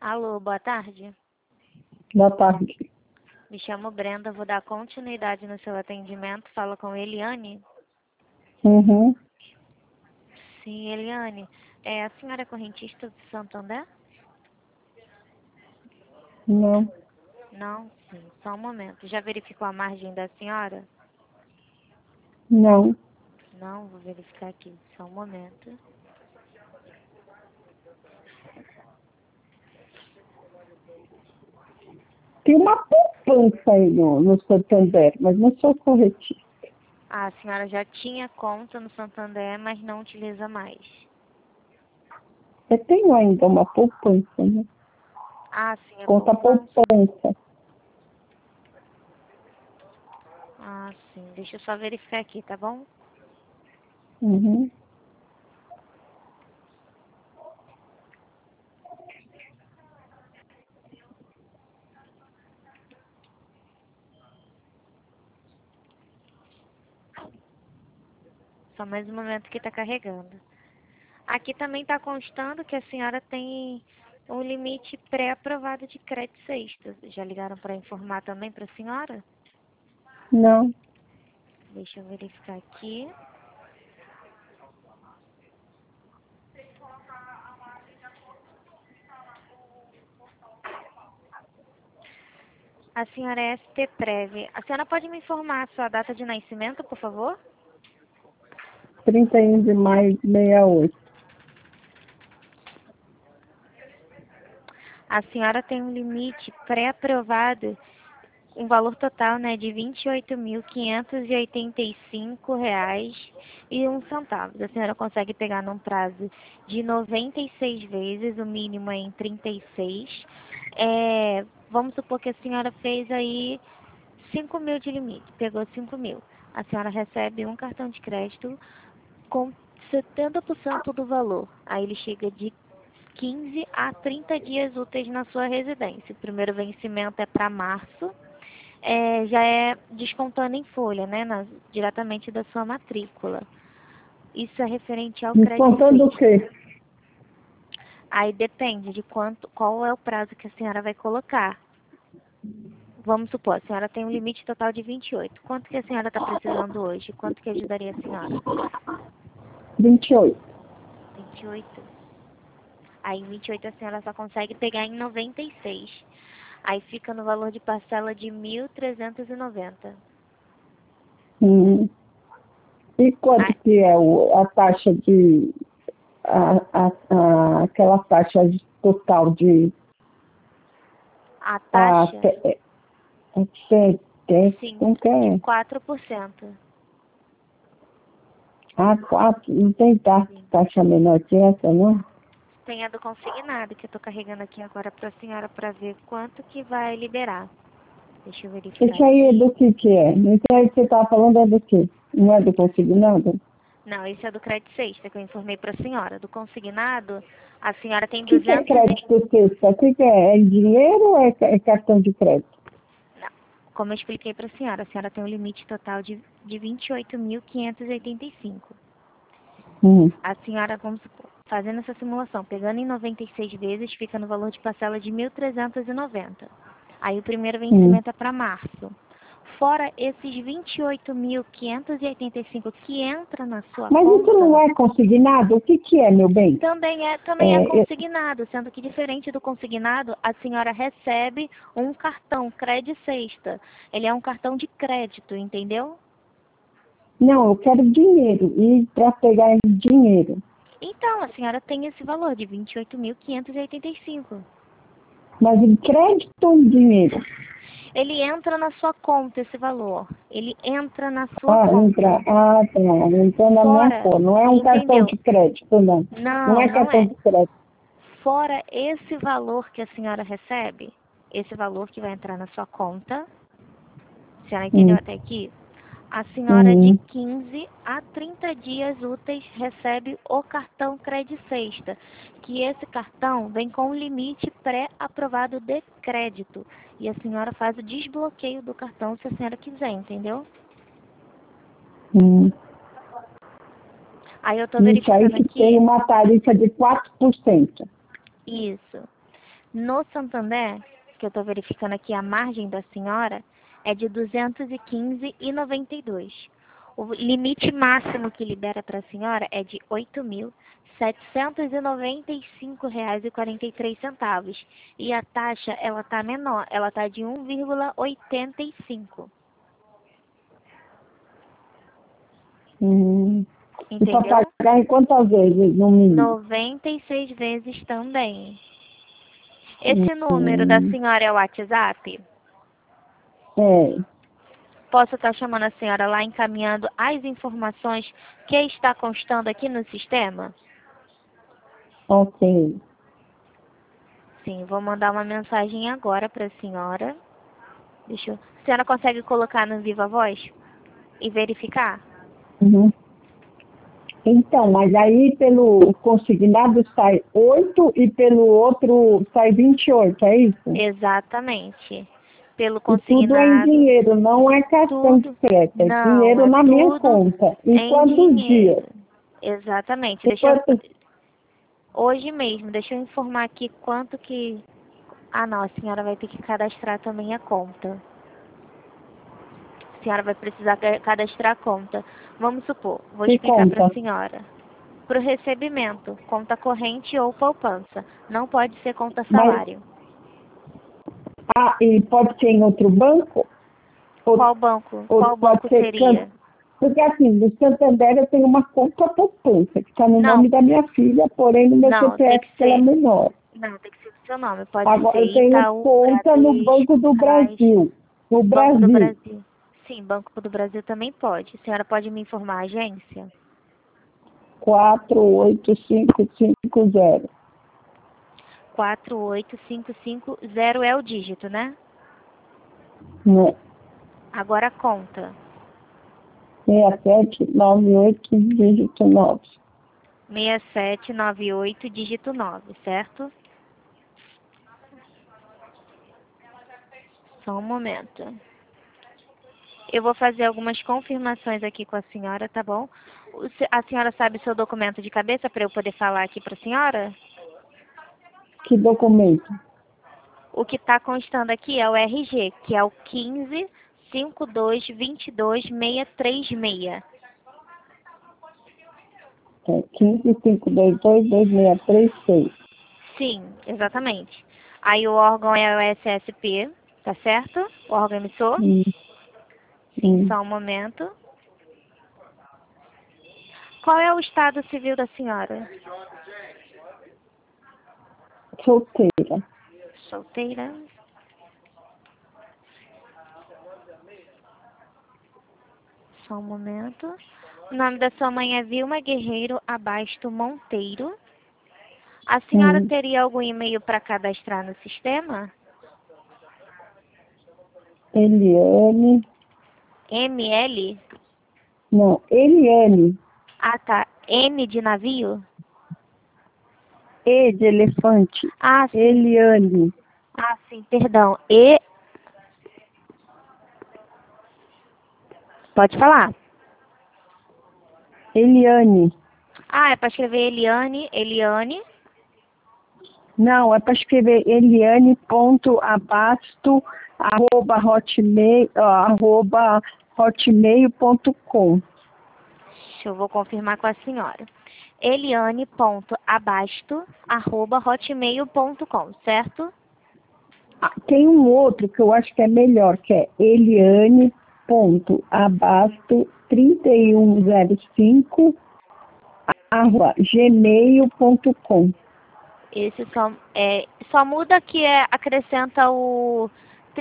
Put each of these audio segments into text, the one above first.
Alô, boa tarde. Boa tarde. Me chamo Brenda, vou dar continuidade no seu atendimento. Fala com Eliane. Uhum. Sim, Eliane. A senhora é correntista do Santander? Não, Não? Sim, só um momento. Já verificou a margem da senhora? não. Não, vou verificar aqui. Só um momento. Tem uma poupança aí no Santander, mas não sou corretista. A senhora já tinha conta no Santander, mas não utiliza mais. Eu tenho ainda uma poupança, né? Ah, sim, é Conta poupança. poupança. Ah, sim. Deixa eu só verificar aqui, tá bom? Uhum. Só mais um momento que tá carregando. Aqui também está constando que a senhora tem um limite pré-aprovado de crédito sexta. Já ligaram para informar também para a senhora? Não. Deixa eu verificar aqui. A senhora é ST Prev. A senhora pode me informar a sua data de nascimento, por favor? 31 de maio de 68. A senhora tem um limite pré-aprovado, um valor total, né, de R$ 28.585,01. A senhora consegue pegar num prazo de 96 vezes, o mínimo é em 36. Vamos supor que a senhora fez aí 5 mil de limite, pegou 5 mil. A senhora recebe um cartão de crédito com 70% do valor. Aí ele chega de 15 a 30 dias úteis na sua residência. O primeiro vencimento é para março. Já é descontando em folha, né, diretamente da sua matrícula. Isso é referente ao crédito Descontando o sexta. quê? Aí depende de qual é o prazo que a senhora vai colocar. Vamos supor, a senhora tem um limite total de 28. Quanto que a senhora está precisando hoje? Quanto que ajudaria a senhora? 28. 28. Aí em 28 a senhora só consegue pegar em 96. Aí fica no valor de parcela de 1.390. Uhum. E quanto que é a taxa de... aquela taxa total de... A taxa, sim, Como que de é? 4%. 4, não tem Sim. taxa menor que essa, não? Tem a do consignado, que eu tô carregando aqui agora pra senhora pra ver quanto que vai liberar. Deixa eu verificar Isso aí é aqui. do que é? Isso aí que você está falando é do quê? Não é do consignado? Não, esse é do crédito sexta que eu informei pra senhora. Do consignado, a senhora tem O que é 200 crédito sexta? O que é? É dinheiro ou é cartão de crédito? Não. Como eu expliquei pra senhora, a senhora tem um limite total de 28.585. Hum. A senhora, vamos supor, fazendo essa simulação, pegando em 96 vezes, fica no valor de parcela de 1.390. Aí o primeiro vencimento é para março. Fora esses 28.585 que entra na sua Mas isso não conta, é consignado? O que é, meu bem? também é consignado, sendo que diferente do consignado, a senhora recebe um cartão crédito sexta. Ele é um cartão de crédito, entendeu? Não, eu quero dinheiro. E para pegar dinheiro. Então, a senhora tem esse valor de 28.585. Mas em crédito ou em dinheiro? Ele entra na sua conta, esse valor. Ele entra na sua conta. Entra. Tá. Então na minha Fora, conta. Não é um cartão entendeu? de crédito, não. Não Não, é não cartão é. de crédito. Fora esse valor que a senhora recebe, esse valor que vai entrar na sua conta, a senhora entendeu Hum. até aqui? A senhora de Uhum. 15 a 30 dias úteis recebe o cartão Crédito Sexta, que esse cartão vem com um limite pré-aprovado de crédito. E a senhora faz o desbloqueio do cartão se a senhora quiser, entendeu? Hum. Aí eu tô Isso aí verificando que tem aqui. uma tarifa de 4%. Isso. No Santander, que eu estou verificando aqui a margem da senhora, é de 215,92. O limite máximo que libera para a senhora é de R$ 8.795,43. E a taxa, ela tá menor, ela tá de 1,85. E para Entendeu? pagar em quantas vezes, no mínimo? 96 vezes também. Esse número da senhora é o WhatsApp? É. Posso estar chamando a senhora lá, encaminhando as informações que está constando aqui no sistema? Ok. Sim, vou mandar uma mensagem agora para a senhora. A senhora consegue colocar no Viva Voz e verificar? Uhum. Então, mas aí pelo consignado sai 8 e pelo outro sai 28, é isso? Exatamente. Pelo E tudo é em consignado. dinheiro, não é cartão de Tudo. crédito, é Não, dinheiro é na minha tudo conta. Em em quantos dias? dinheiro. Exatamente. E quantos... Hoje mesmo, deixa eu informar aqui quanto que... Ah, não, a senhora vai ter que cadastrar também a conta. A senhora vai precisar cadastrar a conta. Vamos supor, vou Que explicar para a conta? senhora. Para o recebimento, conta corrente ou poupança. Não pode ser conta Mas, salário. e pode ser em outro banco? Qual banco? Ou Qual pode banco ser... seria? Porque assim, no Santander eu tenho uma conta poupança, que está no Não, nome da minha filha, porém no meu não, tem CPF que que ela é ser. menor. Não, tem que ser o seu nome. Pode Agora ser eu tenho Itaú, conta no Banco Bradesco, do Caixa, Brasil. No Banco do Brasil. Brasil. Sim, Banco do Brasil também pode. A senhora pode me informar a agência? 48550. 48550 é o dígito, né? Né? Agora a conta. 6798, dígito 9. 6798, dígito 9, certo? Só um momento. Eu vou fazer algumas confirmações aqui com a senhora, tá bom? A senhora sabe o seu documento de cabeça para eu poder falar aqui para a senhora? Que documento? O que está constando aqui é o RG, que é o 1552222636. É 1552226636. Sim, exatamente. Aí o órgão é o SSP, tá certo? O órgão emissor? Hum, Sim, só um momento. Qual é o estado civil da senhora? Solteira. Solteira. Só um momento. O nome da sua mãe é Vilma Guerreiro Abasto Monteiro. A senhora teria algum e-mail para cadastrar no sistema? Eliane. ML? Não, Eliane. Ah, tá. M de navio? E de elefante. Ah, sim. Eliane. Ah, sim, perdão. Pode falar. Eliane. Ah, é para escrever Eliane. Não, é para escrever eliane.abasto@hotmail.com. Eu vou confirmar com a senhora. Eliane.abasto@hotmail.com, certo? Tem um outro que eu acho que é melhor, que é eliane.abasto3105@gmail.com. Esse só muda que acrescenta o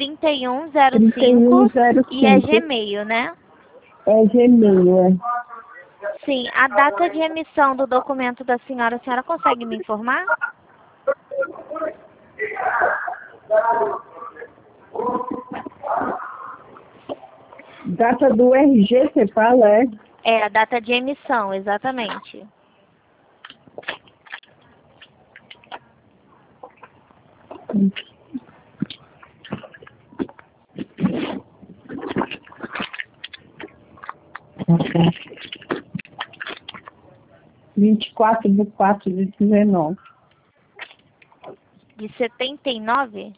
3105 e é 3105. Gmail, né? É Gmail, é. Sim, a data de emissão do documento da senhora, a senhora consegue me informar? Data do RG, você fala, é? É, a data de emissão, exatamente. Ok. 24/4/19. De 79?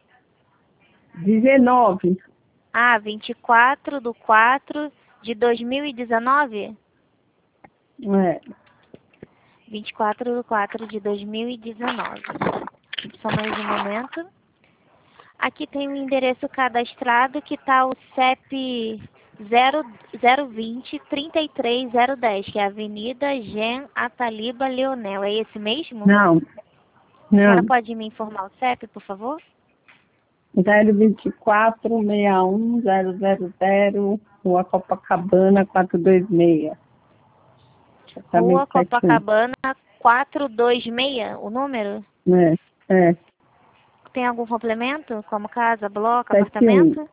19. Ah, 24/4 de 2019? É. 24/4 de 2019. Só mais um momento. Aqui tem um endereço cadastrado que está o CEP 020 33010, que é a Avenida Gen Ataliba Leonel. É esse mesmo? Não. A senhora Não. pode me informar o CEP, por favor? 024 61 000, Rua Copacabana 426. Rua Apartamento 71. Copacabana 426, o número? É. Tem algum complemento, como casa, bloco, 71. apartamento?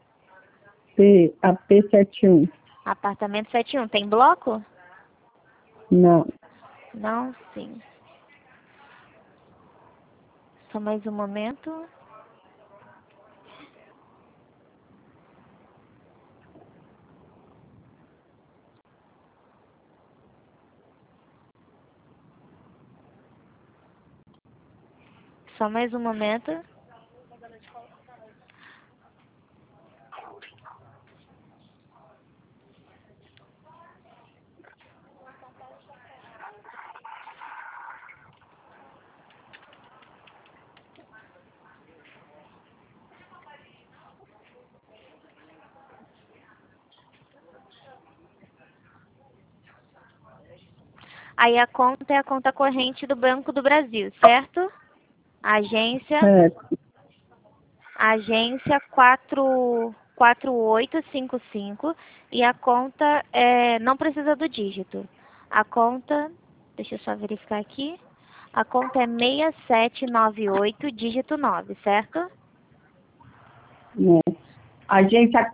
AP71. Apartamento 71. Tem bloco? Não. Não, sim. Só mais um momento. Só mais um momento. Aí a conta é a conta corrente do Banco do Brasil, certo? Agência Certo. Agência 4855 e a conta não precisa do dígito. A conta, deixa eu só verificar aqui. A conta é 6798, dígito 9, certo? É. Agência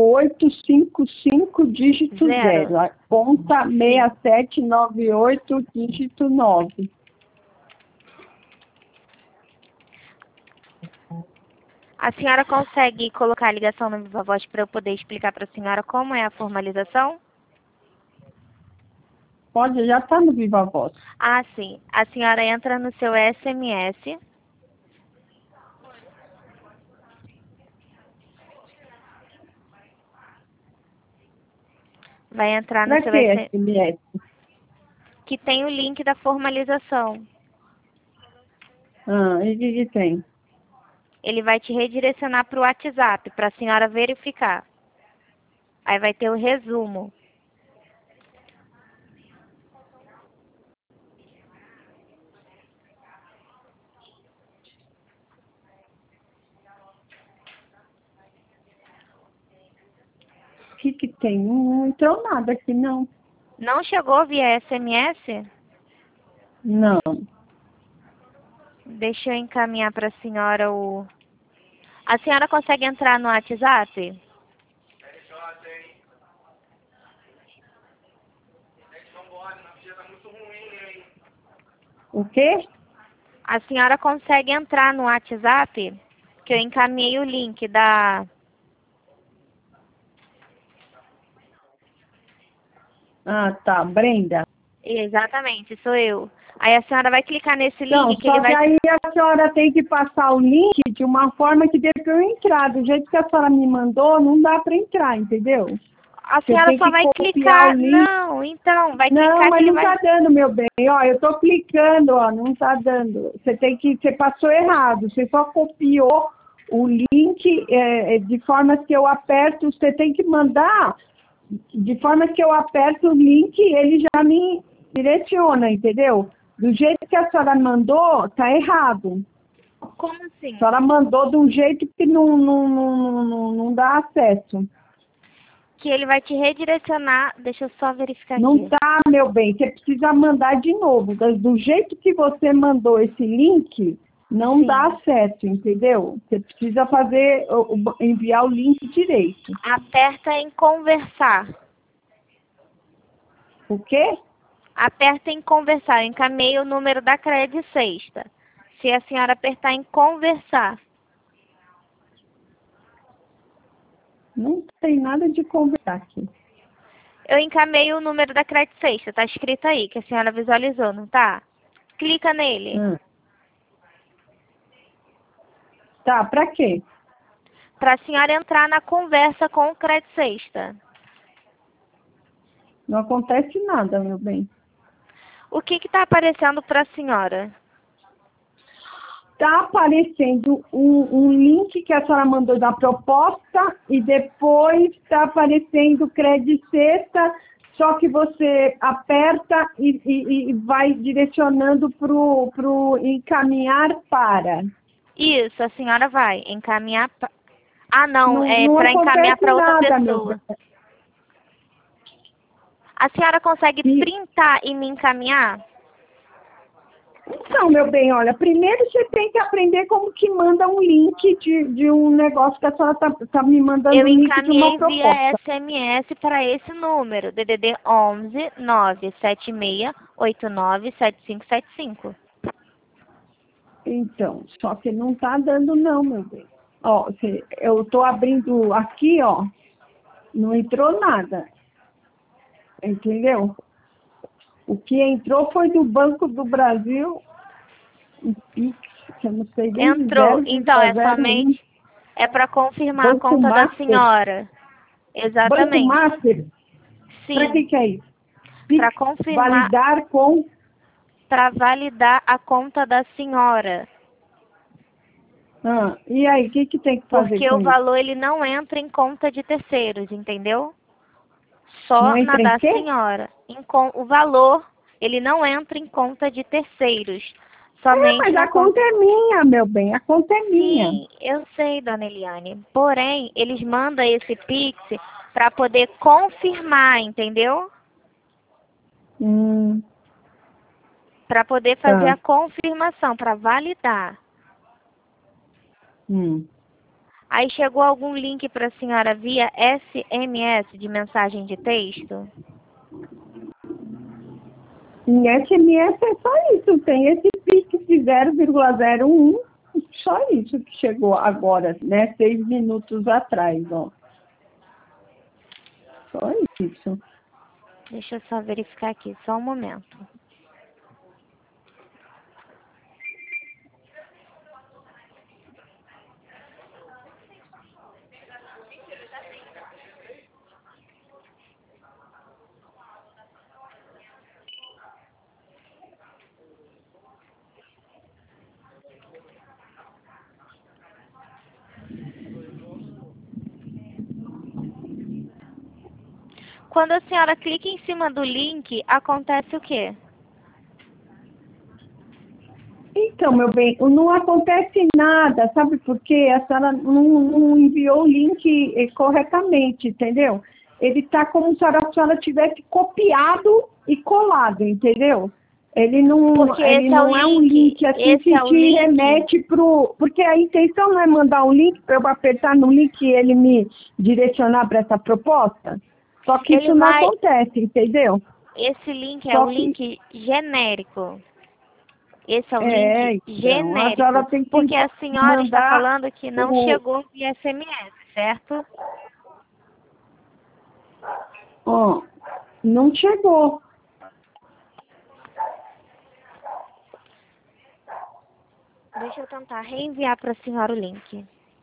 4855, dígito Zero. 0. A conta 6798, dígito 9. A senhora consegue colocar a ligação no Viva Voz para eu poder explicar para a senhora como é a formalização? Pode, já está no Viva Voz. Ah, sim. A senhora entra no seu SMS. Vai entrar no Para seu que SMS, SMS? que tem o link da formalização. E o que tem? Ele vai te redirecionar para o WhatsApp, para a senhora verificar. Aí vai ter o resumo. O que tem? Não entrou nada aqui, não. Não chegou via SMS? Não. Deixa eu encaminhar para a senhora o... A senhora consegue entrar no WhatsApp? O quê? A senhora consegue entrar no WhatsApp? Que eu encaminhei o link da... Ah, tá. Brenda. Exatamente, sou eu. Aí a senhora vai clicar nesse Não, link que ele só que vai... aí a senhora tem que passar o link de uma forma que dê para eu entrar. Do jeito que a senhora me mandou, não dá para entrar, entendeu? A Você senhora tem só que vai copiar o clicar... link. Não, então, vai Não, clicar que mas ele não vai... tá dando, meu bem. Ó, eu tô clicando, ó, não tá dando. Você passou errado. Você só copiou o link de forma que eu aperto. Você tem que mandar de forma que eu aperto o link e ele já me direciona, entendeu? Do jeito que a senhora mandou, tá errado. Como assim? A senhora mandou de um jeito que não dá acesso. Que ele vai te redirecionar... Deixa eu só verificar Não aqui. tá, meu bem. Você precisa mandar de novo. Do jeito que você mandou esse link, não Sim. dá acesso, entendeu? Você precisa fazer, enviar o link direito. Aperta em conversar. O quê? Aperta em conversar. Eu encaminhei o número da Cred Sexta. Se a senhora apertar em conversar. Não tem nada de conversar aqui. Eu encaminhei o número da Cred Sexta. Tá escrito aí, que a senhora visualizou, não tá? Clica nele. Tá, pra quê? Para a senhora entrar na conversa com o Crédito Sexta. Não acontece nada, meu bem. O que está aparecendo para a senhora? Tá aparecendo um link que a senhora mandou da proposta e depois está aparecendo Crédito Sexta, só que você aperta e vai direcionando pro encaminhar para. Isso, a senhora vai encaminhar. Ah, não, é Não para encaminhar acontece para outra nada, meu pessoa. bem. A senhora consegue E- printar e me encaminhar? Então, meu bem, olha, primeiro você tem que aprender como que manda um link de um negócio que a senhora tá me mandando Eu um link de uma encaminhei via proposta. SMS para esse número, DDD 11 976 89 7575. Então, só que não tá dando não, meu bem. Ó, eu tô abrindo aqui, ó, não entrou nada, entendeu? O que entrou foi do Banco do Brasil, um Pix, que eu não sei nem de Entrou. Então, é 0,01, somente para confirmar a Banco conta da Master. senhora. Banco Exatamente. Master, para Sim, que é isso? para Pix, confirmar, validar com... para validar a conta da senhora. Ah, e aí, o que tem que fazer Porque com o isso? valor ele não entra em conta de terceiros, entendeu? Não Só na entra em da quê? senhora. O valor ele não entra em conta de terceiros, É, somente mas a na conta. conta é minha, meu bem, a conta é minha. Sim, eu sei, dona Eliane. Porém, eles mandam esse Pix para poder confirmar, entendeu? Hum, Para poder fazer tá. a confirmação, para validar. Hum. Aí chegou algum link para a senhora via SMS de mensagem de texto? Em SMS é só isso, tem esse Pix de 0,01, só isso que chegou agora, né? 6 minutos atrás, ó. Só isso. Deixa eu só verificar aqui, só um momento. Quando a senhora clica em cima do link, acontece o quê? Então, meu bem, não acontece nada, sabe por quê? A senhora não enviou o link corretamente, entendeu? Ele está como se a senhora tivesse copiado e colado, entendeu? Ele Porque esse é o não é um link. link assim Esse que é o te link. remete pro... Porque a intenção não é mandar um link para eu apertar no link e ele me direcionar para essa proposta. Só que Ele isso não vai. acontece, entendeu? Esse link é Só o que link genérico. Esse é o link então, a senhora genérico. tem que Porque a senhora está mandar falando que não o... chegou via SMS, certo? Ó, não chegou. Deixa eu tentar reenviar para a senhora o link.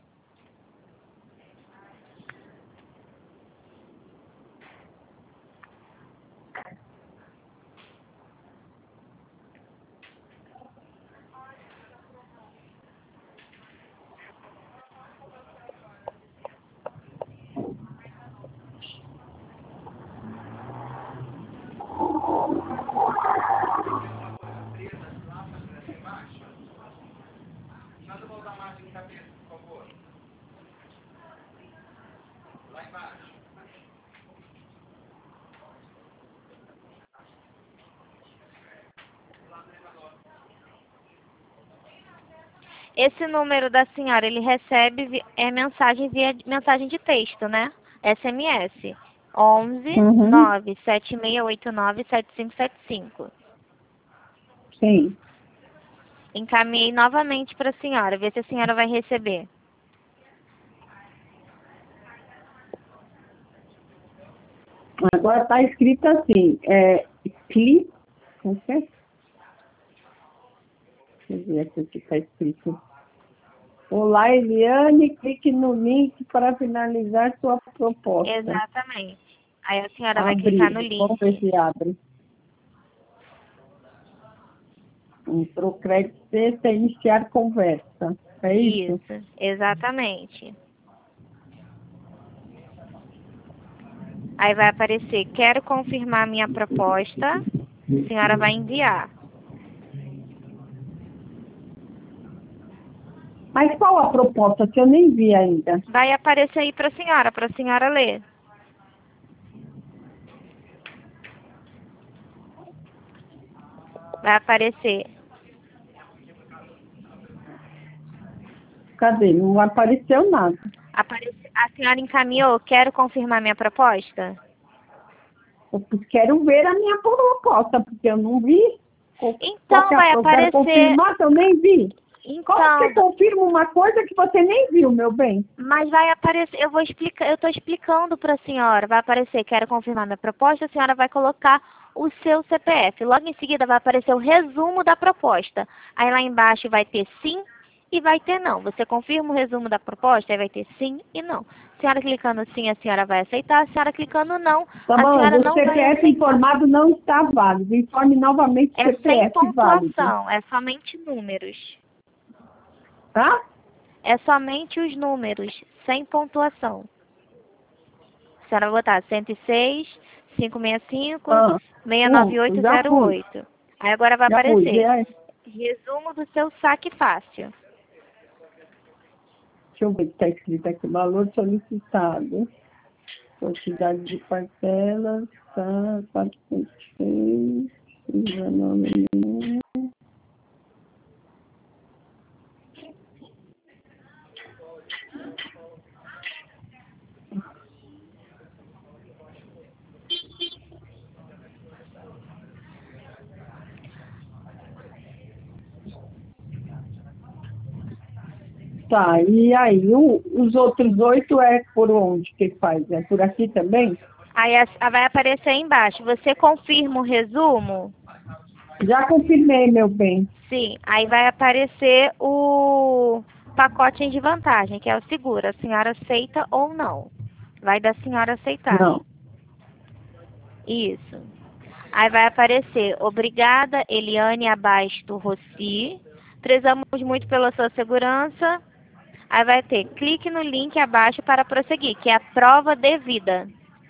Esse número da senhora, ele recebe mensagem via mensagem de texto, né? SMS. 11 Uhum, 97689 7575. sim. Encaminhei novamente para a senhora, ver se a senhora vai receber. Agora está escrito assim, clique, como que é? Deixa eu ver aqui o que está escrito. Olá, Eliane, clique no link para finalizar sua proposta. Exatamente. Aí a senhora vai clicar no link. Vamos ver se abre. Entrou crédito sexta, iniciar conversa. É isso? Isso, exatamente. Aí vai aparecer, quero confirmar minha proposta. A senhora vai enviar. Mas qual a proposta que eu nem vi ainda? Vai aparecer aí para a senhora ler. Vai aparecer. Cadê? Não apareceu nada. A senhora encaminhou, quero confirmar minha proposta? Eu quero ver a minha proposta, porque eu não vi. Então vai eu quero aparecer. confirmar que eu nem vi. Então, Como você confirma uma coisa que você nem viu, meu bem? mas vai aparecer, eu estou explicando para a senhora. Vai aparecer, quero confirmar minha proposta, a senhora vai colocar o seu CPF. Logo em seguida vai aparecer o resumo da proposta. Aí lá embaixo vai ter sim e vai ter não. Você confirma o resumo da proposta, aí vai ter sim e não. A senhora clicando sim, a senhora vai aceitar. A senhora clicando não, Tá a bom, senhora o não vai CPF aceitar. informado não está válido. Informe novamente o É sem CPF válido. pontuação, é somente números. Tá? É somente os números, sem pontuação. A senhora vai botar 106, 565, Ah, 69808. Aí agora vai já pus. aparecer resumo do seu saque fácil. Deixa eu ver o que está escrito aqui. Valor solicitado. Quantidade de parcelas. Tá, 406. 19. Tá, e aí, os outros 8 é por onde que faz? É por aqui também? Aí vai aparecer aí embaixo. Você confirma o resumo? Já confirmei, meu bem. Sim. Aí vai aparecer o pacote de vantagem, que é o seguro. A senhora aceita ou não. Vai da senhora aceitar. Não. Isso. Aí vai aparecer, obrigada, Eliane Abasto Rossi. Prezamos muito pela sua segurança. Aí vai ter, clique no link abaixo para prosseguir, que é a prova de vida.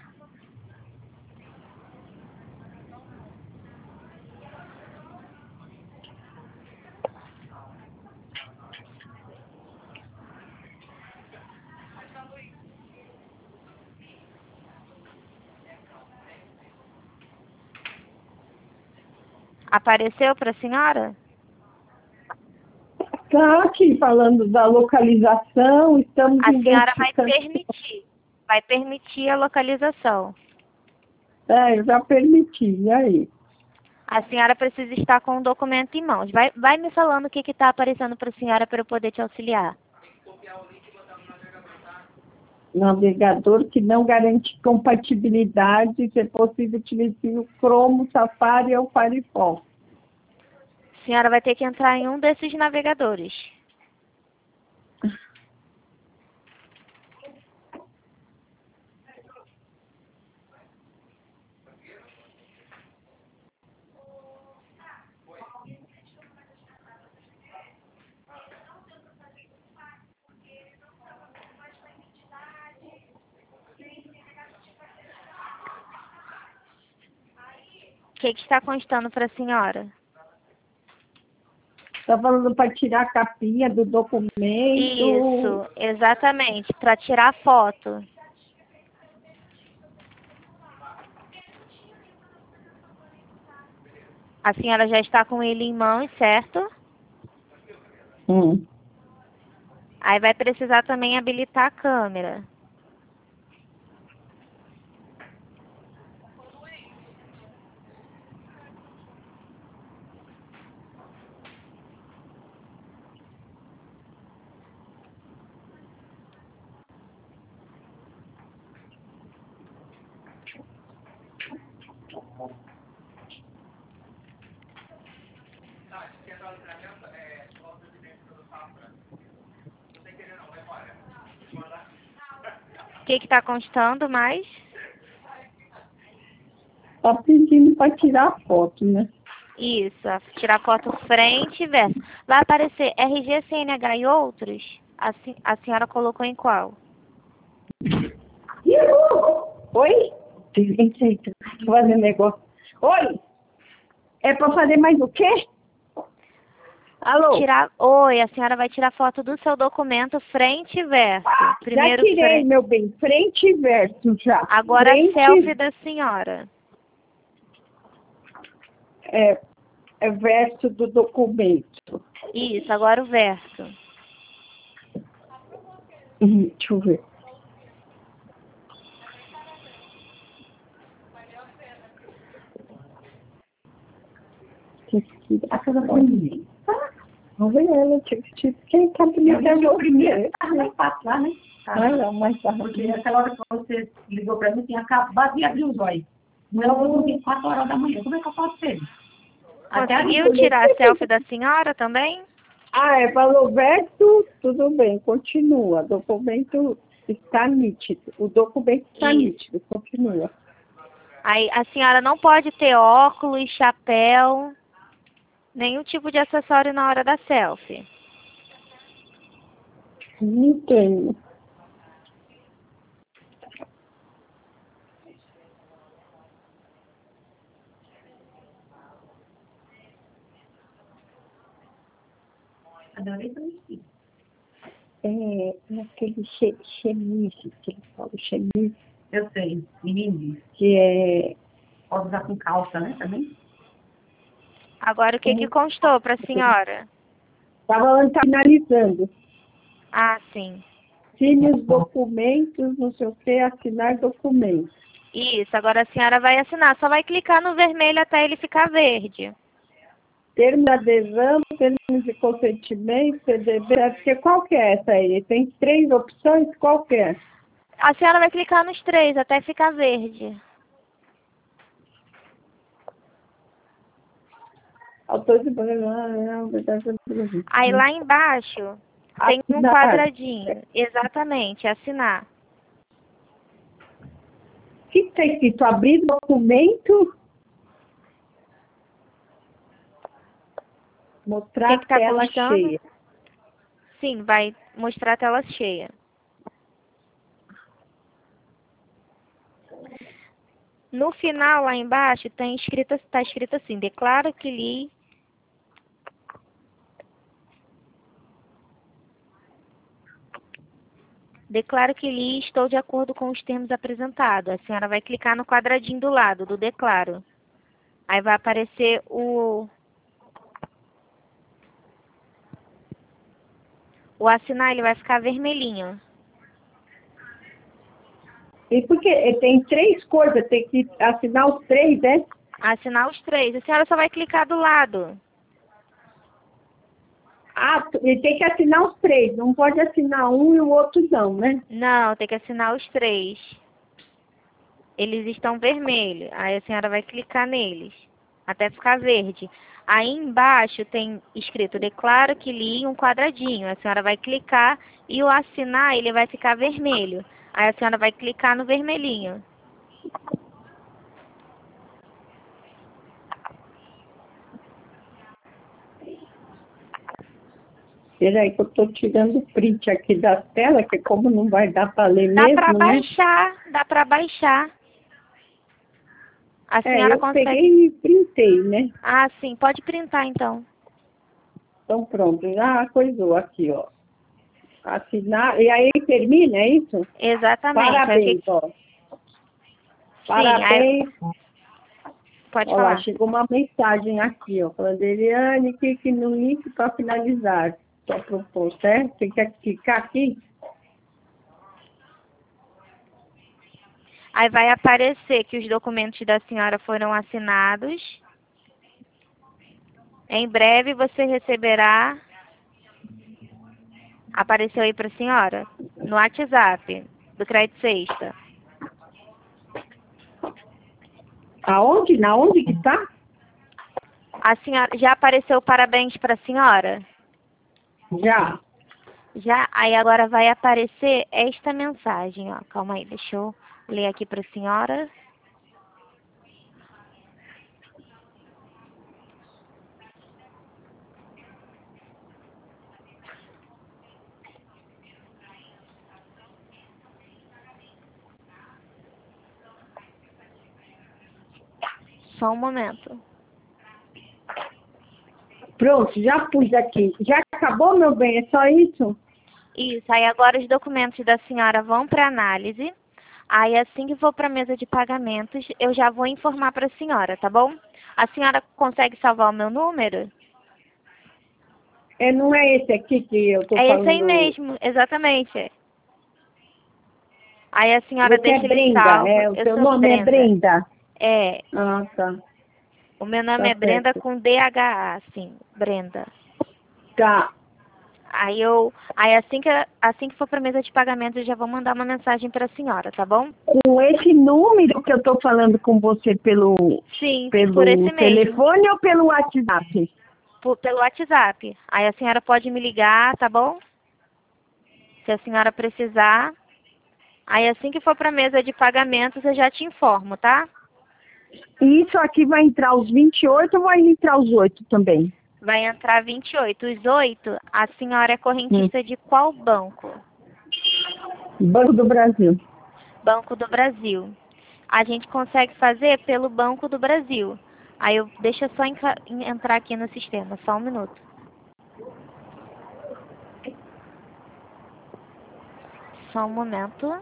Apareceu para a senhora? Está aqui falando da localização, estamos A senhora identificando. vai permitir a localização. É, eu já permiti, e aí? A senhora precisa estar com o documento em mãos. Vai me falando o que está aparecendo para a senhora para eu poder te auxiliar. Navegador que não garante compatibilidade, se é possível utilizar o Chrome, Safari ou Firefox. A senhora vai ter que entrar em um desses navegadores. O que está constando para a senhora? Está falando para tirar a capinha do documento. Isso, exatamente, para tirar foto. A senhora já está com ele em mãos, certo? Aí vai precisar também habilitar a câmera. O que está constando mais? Tá pedindo para tirar foto, né? Isso, tirar foto frente e verso. Vai aparecer RG, CNH e outros? A senhora colocou em qual? Oi? Tô fazendo negócio. Oi? É para fazer mais o quê? Alô? Oi, a senhora vai tirar foto do seu documento frente e verso. Já tirei, meu bem, frente e verso já. Agora frente... a selfie da senhora. É verso do documento. Isso, agora o verso. Deixa eu ver. Vamos ver ela, quem tá bonita é o primeiro. Mais fácil lá, né? Não, mais fácil. Porque aquela hora que você ligou pra mim, tinha acabado de abrir os olhos. Não, eu vou 4 horas da manhã. Como é que eu posso ser? Conseguiu tirar a selfie da senhora também? Falou verso, tudo bem, continua. Documento está nítido. O documento está nítido, continua. Aí a senhora não pode ter óculos, chapéu, nenhum tipo de acessório na hora da selfie. Não tenho. Adorei conhecer. Aquele chemise, que eles falam, chemise. Eu sei, menino. Que é... Pode usar com calça, né, também? Agora o que constou para a senhora? Estava finalizando. Ah, sim. Assine os documentos, não sei o que, assinar documentos. Isso, agora a senhora vai assinar. Só vai clicar no vermelho até ele ficar verde. Termo de adesão, termo de consentimento, CDB, porque qual que é essa aí? Tem 3 opções, qual que é? A senhora vai clicar nos 3 até ficar verde. Autor de... Aí lá embaixo tem um Assinar. quadradinho. Exatamente, assinar. O que está escrito? Abrir documento? Mostrar Que tá tela constando? cheia. Sim, vai mostrar a tela cheia. No final, lá embaixo, está escrito assim, declaro que li... Declaro que li e estou de acordo com os termos apresentados. A senhora vai clicar no quadradinho do lado do declaro. Aí vai aparecer o assinar, ele vai ficar vermelhinho. E porque tem 3 coisas, tem que assinar os 3, né? Assinar os 3. A senhora só vai clicar do lado. E tem que assinar os 3, não pode assinar um e o outro não, né? Não, tem que assinar os 3. Eles estão vermelhos. Aí a senhora vai clicar neles, até ficar verde. Aí embaixo tem escrito, declaro que li, um quadradinho. A senhora vai clicar e o assinar, ele vai ficar vermelho. Aí a senhora vai clicar no vermelhinho. Peraí que eu estou tirando o print aqui da tela, que como não vai dar para ler mesmo, Dá para baixar. A senhora eu consegue... peguei e printei, né? Ah, sim, pode printar então. Então pronto, já coisou aqui, ó. Assinar, e aí termina, é isso? Exatamente. Parabéns, ó. Parabéns. Pode Olha falar. lá, chegou uma mensagem aqui, ó, falando, Eliane, clique no link para finalizar sua proposta, certo? Tem que clicar aqui? Aí vai aparecer que os documentos da senhora foram assinados. Em breve você receberá... Apareceu aí para a senhora? No WhatsApp do Crédito Sexta. Aonde? Na onde que tá? A senhora já apareceu parabéns para a senhora? Já. Já, aí agora vai aparecer esta mensagem, ó. Calma aí, deixa eu ler aqui para a senhora. Só um momento. Pronto, já pus aqui. Já acabou, meu bem? É só isso? Isso, aí agora os documentos da senhora vão para análise. Aí assim que for para a mesa de pagamentos, eu já vou informar para a senhora, tá bom? A senhora consegue salvar o meu número? Não é esse aqui que eu tô É falando? esse aí mesmo, exatamente. Aí a senhora Você deixa é ele Brenda, salvo. o Eu seu sou nome é Brenda? É, Ah, tá. o meu nome Tá é Brenda certo. com DHA, sim, Brenda. Tá. Aí assim que for para a mesa de pagamento, eu já vou mandar uma mensagem para a senhora, tá bom? Com esse número que eu tô falando com você pelo Sim, por esse mesmo, telefone ou pelo WhatsApp? pelo WhatsApp. Aí a senhora pode me ligar, tá bom? Se a senhora precisar. Aí assim que for para a mesa de pagamentos, eu já te informo, tá? E isso aqui vai entrar os 28 ou vai entrar os 8 também? Vai entrar 28. Os 8, a senhora é correntista de qual banco? Banco do Brasil. Banco do Brasil. A gente consegue fazer pelo Banco do Brasil. Aí deixa eu só entrar aqui no sistema, só um minuto. Só um momento.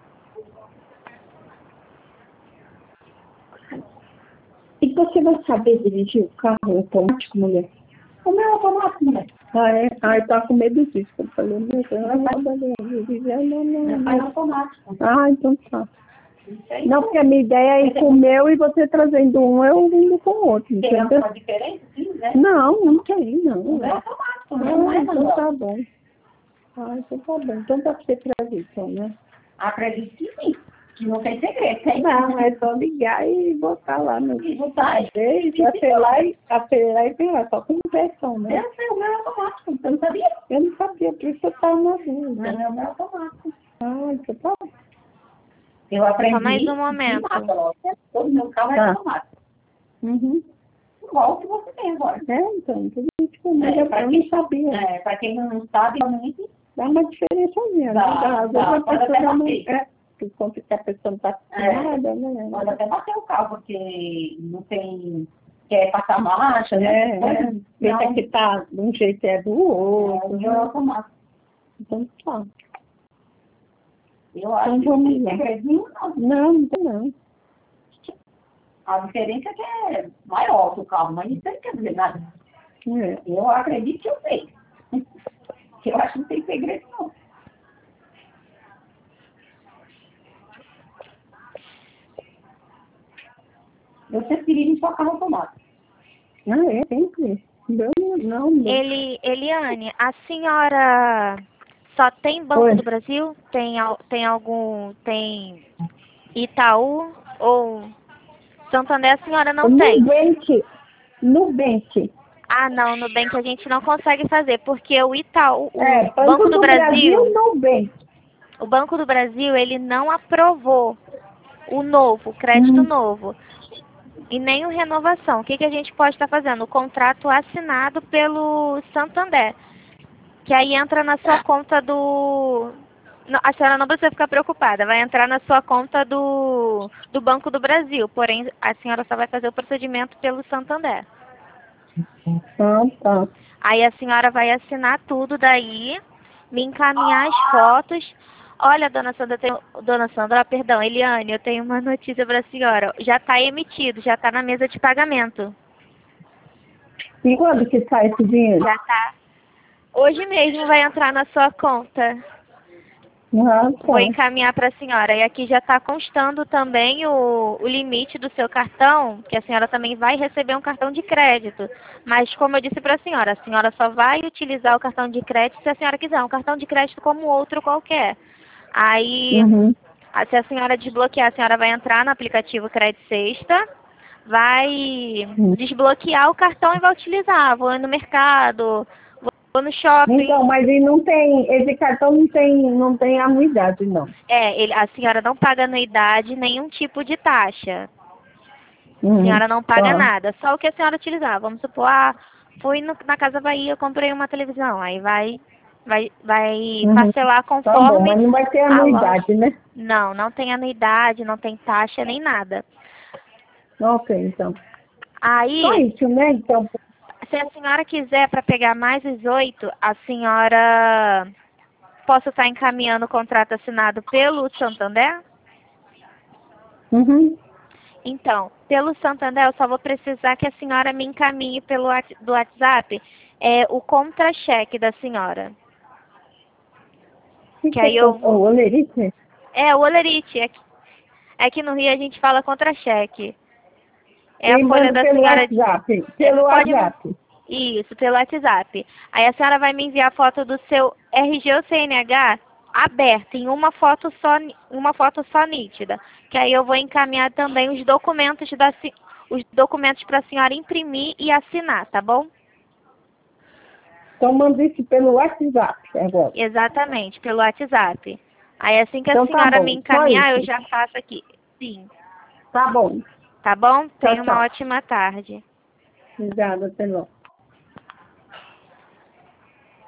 E você vai saber dirigir o carro automático, mulher? O meu é automático, mulher. Ah, é? Ah, eu tava com medo disso. Eu falei, meu Deus, Meu pai é automático. Ah, então tá. Não, porque a minha ideia é ir com o meu e você trazendo um, eu indo com o outro, Tem entendeu? alguma diferença, sim, né? Não, não tem, não. O meu é automático, não é então manual. tá bom. Ah, então tá bom. Então dá pra você trazer, então, né? Acredito que sim. Que não tem segredo, tem? Não, é só ligar e botar lá no... E botar. E apelar e pegar, só com inversão, né? Eu sei, o meu é automático. Você não sabia? Eu não sabia, por isso eu tava na dúvida. Mas o meu é automático. Ah, então tá bom. Eu aprendi. Só mais um momento. Todo meu carro é Tá. automático. Uhum. Igual o que você tem agora. Então, tudo isso, mas eu não sabia. Para quem não sabe, realmente, Dá uma diferençazinha, né? Às vezes a pode pessoa até já não... bater. Por conta que a pessoa não está acostumada, né? Pode até bater o carro, porque não tem... Quer passar marcha, né? Pensa que tá de um jeito e é do outro. O meu é automático. Então tá. Eu acho Então que vamos não tem lá. segredinho, não. Não tem não. A diferença é que é maior que o carro, mas isso não quer dizer nada. É. Eu acredito que eu sei. Eu acho que não tem segredo, não. Eu sempre dirigi só carro automático. Ah, é, sempre. Não. Eliane, a senhora só tem Banco Oi. do Brasil? Tem Itaú ou Santander a senhora não tem? Nubank. Ah, não, no Nubank a gente não consegue fazer, porque o Itaú, É, o Banco do Brasil, Nubank. o Banco do Brasil, ele não aprovou o novo, o crédito novo, e nem o renovação. O que a gente pode estar fazendo? O contrato assinado pelo Santander, que aí entra na sua conta do... Não, a senhora não precisa ficar preocupada, vai entrar na sua conta do Banco do Brasil, porém a senhora só vai fazer o procedimento pelo Santander. Ah, tá. Aí a senhora vai assinar tudo daí, me encaminhar as fotos. Olha, dona Sandra, perdão, Eliane, eu tenho uma notícia para a senhora. Já está emitido, já está na mesa de pagamento. E quando que sai esse dinheiro? Já está. Hoje mesmo vai entrar na sua conta. Ah, tá. Vou encaminhar para a senhora. E aqui já está constando também o limite do seu cartão, que a senhora também vai receber um cartão de crédito. Mas, como eu disse para a senhora só vai utilizar o cartão de crédito se a senhora quiser. Um cartão de crédito como outro qualquer. Aí, se a senhora desbloquear, a senhora vai entrar no aplicativo Crédito Sexta, vai desbloquear o cartão e vai utilizar. Vou no mercado, Vou no shopping. Então, mas ele não tem, esse cartão não tem anuidade, não. A senhora não paga anuidade, nenhum tipo de taxa. A Uhum. senhora não paga Tá. nada, só o que a senhora utilizar. Vamos supor, fui na Casa Bahia, comprei uma televisão, aí vai Uhum. parcelar Tá bom, conforme mas não vai ter a loja. anuidade, né? Não tem anuidade, não tem taxa, nem nada. Ok, então. Só Aí, isso, né? Então, se a senhora quiser para pegar mais os 8, a senhora posso estar encaminhando o contrato assinado pelo Santander? uhum. Então, pelo Santander, eu só vou precisar que a senhora me encaminhe do WhatsApp o contra-cheque da senhora. Que aí eu vou... O olerite? O olerite. Aqui no Rio a gente fala contra-cheque. É a E folha manda da pelo senhora... WhatsApp. Pelo Pode... WhatsApp. Isso, pelo WhatsApp. Aí a senhora vai me enviar a foto do seu RG ou CNH aberto, em uma foto só nítida. Que aí eu vou encaminhar também os documentos para a senhora imprimir e assinar, tá bom? Então, manda isso pelo WhatsApp agora. Exatamente, pelo WhatsApp. Aí assim que a Então, tá senhora bom. me Só encaminhar, eu isso. já faço aqui. Sim. Tá bom. Tá bom? Tchau, Tenha uma tchau. ótima tarde. Obrigada, até logo.